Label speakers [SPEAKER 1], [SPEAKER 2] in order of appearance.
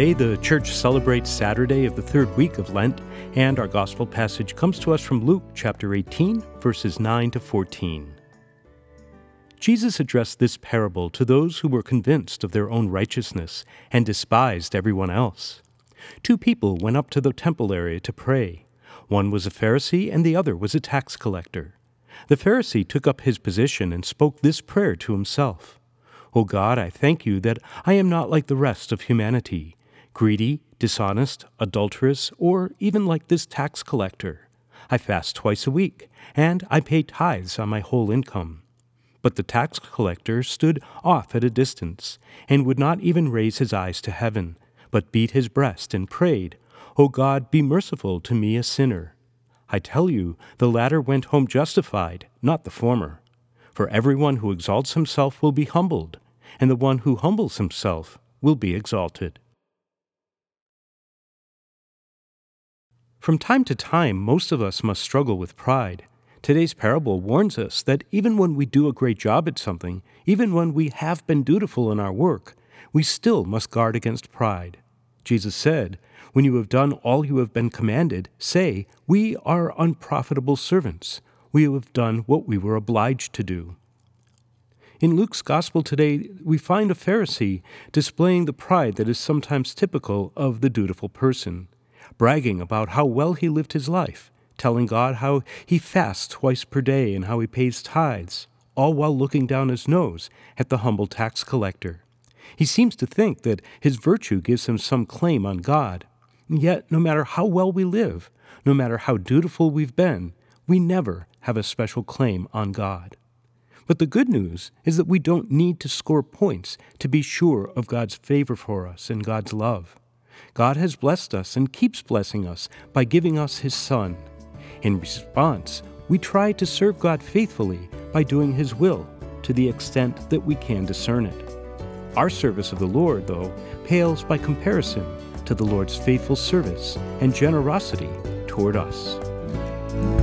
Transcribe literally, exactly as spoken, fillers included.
[SPEAKER 1] Today, the church celebrates Saturday of the third week of Lent, and our gospel passage comes to us from Luke chapter eighteen, verses nine to fourteen. Jesus addressed this parable to those who were convinced of their own righteousness and despised everyone else. Two people went up to the temple area to pray. One was a Pharisee and the other was a tax collector. The Pharisee took up his position and spoke this prayer to himself. O God, I thank you that I am not like the rest of humanity, greedy, dishonest, adulterous, or even like this tax collector. I fast twice a week, and I pay tithes on my whole income. But the tax collector stood off at a distance, and would not even raise his eyes to heaven, but beat his breast and prayed, O God, be merciful to me a sinner. I tell you, the latter went home justified, not the former. For everyone who exalts himself will be humbled, and the one who humbles himself will be exalted. From time to time, most of us must struggle with pride. Today's parable warns us that even when we do a great job at something, even when we have been dutiful in our work, we still must guard against pride. Jesus said, "When you have done all you have been commanded, say, 'We are unprofitable servants. We have done what we were obliged to do.'" In Luke's Gospel today, we find a Pharisee displaying the pride that is sometimes typical of the dutiful person, bragging about how well he lived his life, telling God how he fasts twice per day and how he pays tithes, all while looking down his nose at the humble tax collector. He seems to think that his virtue gives him some claim on God. Yet, no matter how well we live, no matter how dutiful we've been, we never have a special claim on God. But the good news is that we don't need to score points to be sure of God's favor for us and God's love. God has blessed us and keeps blessing us by giving us His Son. In response, we try to serve God faithfully by doing His will to the extent that we can discern it. Our service of the Lord, though, pales by comparison to the Lord's faithful service and generosity toward us.